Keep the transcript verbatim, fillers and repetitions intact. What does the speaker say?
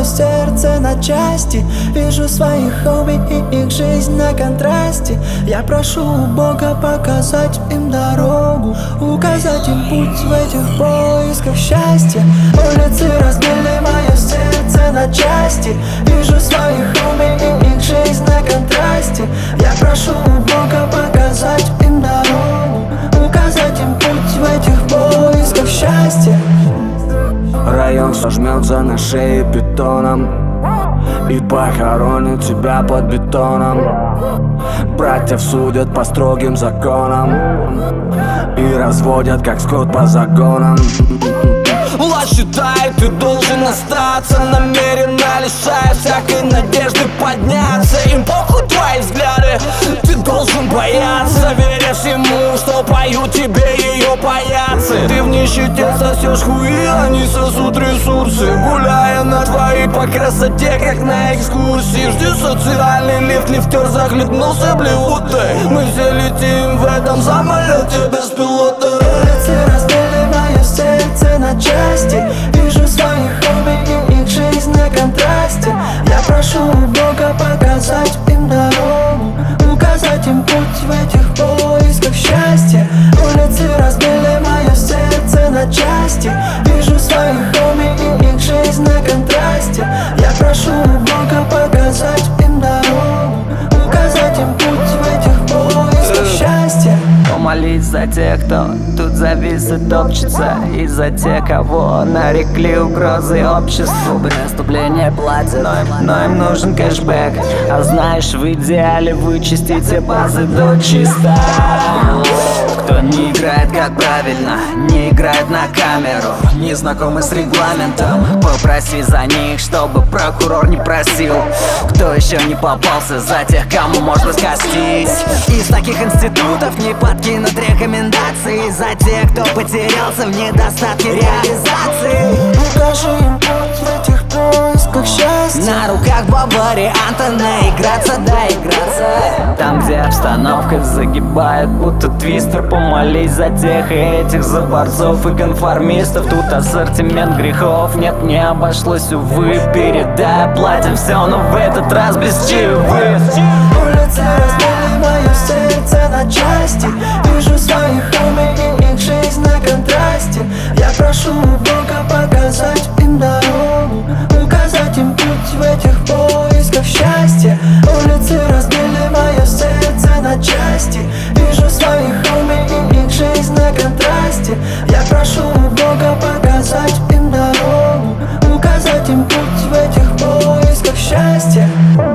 сердце на части. Вижу своих хоми и их жизнь на контрасте. Я прошу у Бога показать им дорогу, указать им путь в этих поисках счастья. Улицы разбили мое сердце на части. Вижу своих хоми и их жизнь на контрасте. Я прошу у Бога показать им дорогу, указать им путь в этих поисках счастья. Район сожмется на шее бетоном и похоронит тебя под бетоном. Братьев судят по строгим законам и разводят как скот по загонам. Власть считает, ты должен остаться, намеренно лишая всякой надежды подняться. Им похуй твои взгляды, ты должен бояться, веря всему, что поют тебе ее паяцы. Ты в нищете сосешь хуи, они сосут ресурсы, гуляя на твоей по красоте, как на экскурсии. Жди социальный лифт, лифтер захлебнулся блюдой. Мы все летим в этом самолете без пилота. Улицы разбили мое сердце на части. Вижу своих хоми и их жизнь на контрасте. Я прошу у Бога показать им дорогу, указать им путь в этих поисках счастья. Улицы разбили мое сердце на части. Вижу своих хоми и их жизнь на контрасте. Я прошу у Бога показать им дорогу, указать им путь в этих поисках счастья. Помолись за тех, кто тут завис и топчется, и за тех, кого нарекли угрозой обществу. Преступление платят, но, но им нужен кэшбэк. А знаешь, в идеале вычистить все базы до чиста. Кто не играет как правильно, не играет на камеру, не знакомы с регламентом, попроси за них, чтобы прокурор не просил. Кто еще не попался, за тех, кому можно скостить. Из таких институтов не подкинут рекомендации, за тех, кто потерялся в недостатке реализации. Покажи им путь в этих поисках счастья. На руках два варианта: наиграться, доиграться. Там, где обстановка загибает, будто твистер. Помолись за тех и этих, за борцов и конформистов. Тут ассортимент грехов нет, не обошлось, увы. Передай, платим все, но в этот раз без чаевых. Улицы разбили мое сердце на части. Вижу своих хоми и их жизнь на контрасте. Я прошу у Бога показать им дорогу, указать им путь в этих поисках счастья. Улицы разбили мое сердце на части. Вижу своих хоми и их жизнь на контрасте. Я прошу у Бога показать им дорогу, указать им путь в этих поисках счастья.